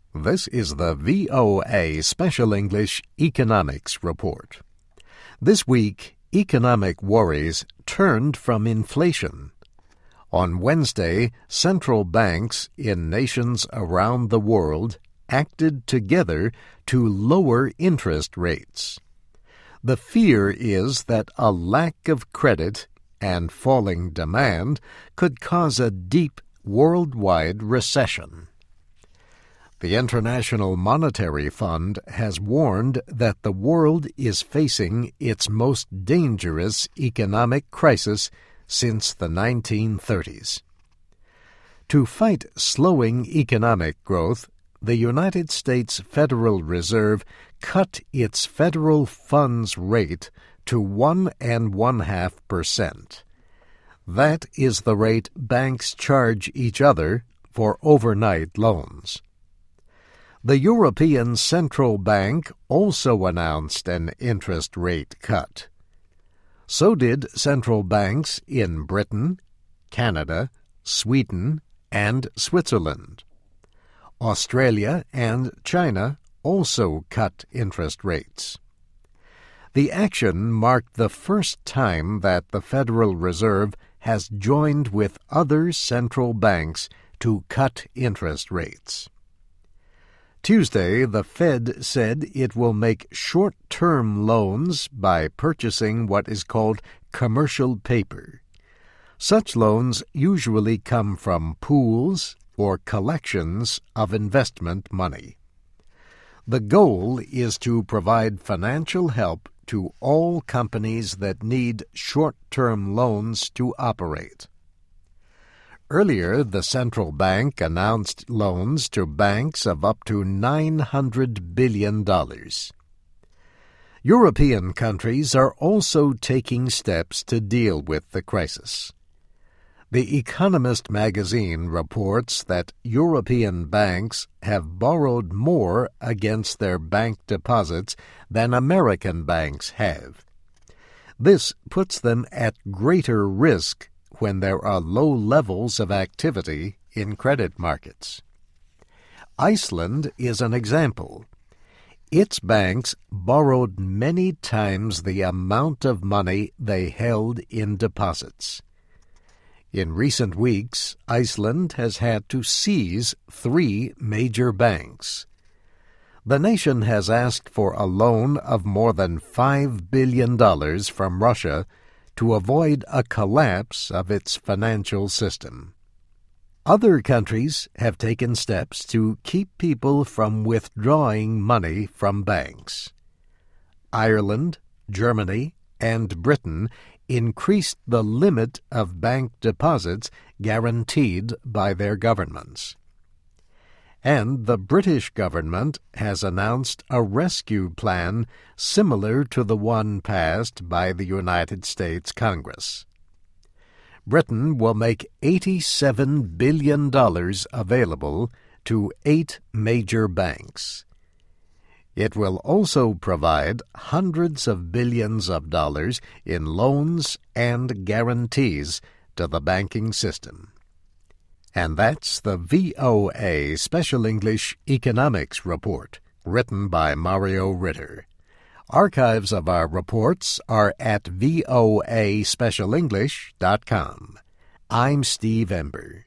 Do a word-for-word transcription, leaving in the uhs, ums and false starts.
This is the V O A Special English Economics Report. This week, economic worries turned from inflation. On Wednesday, central banks in nations around the world acted together to lower interest rates. The fear is that a lack of credit and falling demand could cause a deep worldwide recession. The International Monetary Fund has warned that the world is facing its most dangerous economic crisis since the nineteen thirties. To fight slowing economic growth, the United States Federal Reserve cut its federal funds rate to one and one half percent. That is the rate banks charge each other for overnight loans. The European Central Bank also announced an interest rate cut. So did central banks in Britain, Canada, Sweden, and Switzerland. Australia and China also cut interest rates. The action marked the first time that the Federal Reserve has joined with other central banks to cut interest rates. Tuesday, the Fed said it will make short-term loans by purchasing what is called commercial paper. Such loans usually come from pools or collections of investment money. The goal is to provide financial help to all companies that need short-term loans to operate. Earlier, the central bank announced loans to banks of up to nine hundred billion dollars. European countries are also taking steps to deal with the crisis. The Economist magazine reports that European banks have borrowed more against their bank deposits than American banks have. This puts them at greater risk when there are low levels of activity in credit markets. Iceland is an example. Its banks borrowed many times the amount of money they held in deposits. In recent weeks, Iceland has had to seize three major banks. The nation has asked for a loan of more than five billion dollars from Russia to avoid a collapse of its financial system. Other countries have taken steps to keep people from withdrawing money from banks. Ireland, Germany, and Britain increased the limit of bank deposits guaranteed by their governments. And the British government has announced a rescue plan similar to the one passed by the United States Congress. Britain will make eighty-seven billion dollars available to eight major banks. It will also provide hundreds of billions of dollars in loans and guarantees to the banking system. And that's the V O A Special English Economics Report, written by Mario Ritter. Archives of our reports are at voa special english dot com. I'm Steve Ember.